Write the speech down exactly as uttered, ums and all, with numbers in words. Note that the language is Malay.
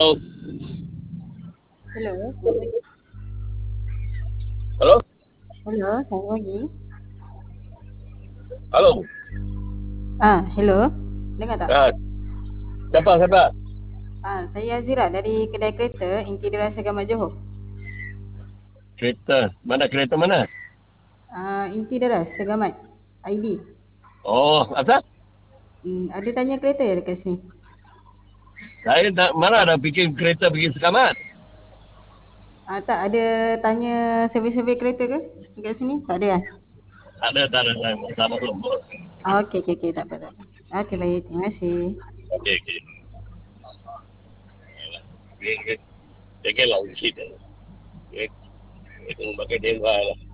Oh, Hello, selamat pagi. halo? Hello, selamat pagi. Halo? Ah, hello. Dengar tak? Ah, siapa, siapa? Ah, saya Azira dari kedai kereta Inti Dara Segamat Johor. Kereta. Mana kereta mana? Ah, Inti Dara Segamat I D. Oh, apa? Hmm, ada tanya kereta ya dekat sini? Saya tak, mana ada bikin kereta pergi sekamat? Ah, tak ada tanya servis-servis kereta ke dekat sini? Tak ada kan? Tak ada, tak ada. Saya sama belum. Ah, okey, okey, okey, tak apa, tak apa. Okey, baik. Terima kasih. Okey, okey. Okey, okey. Okey lah, sikit. Okey. Itu pakai dia lah.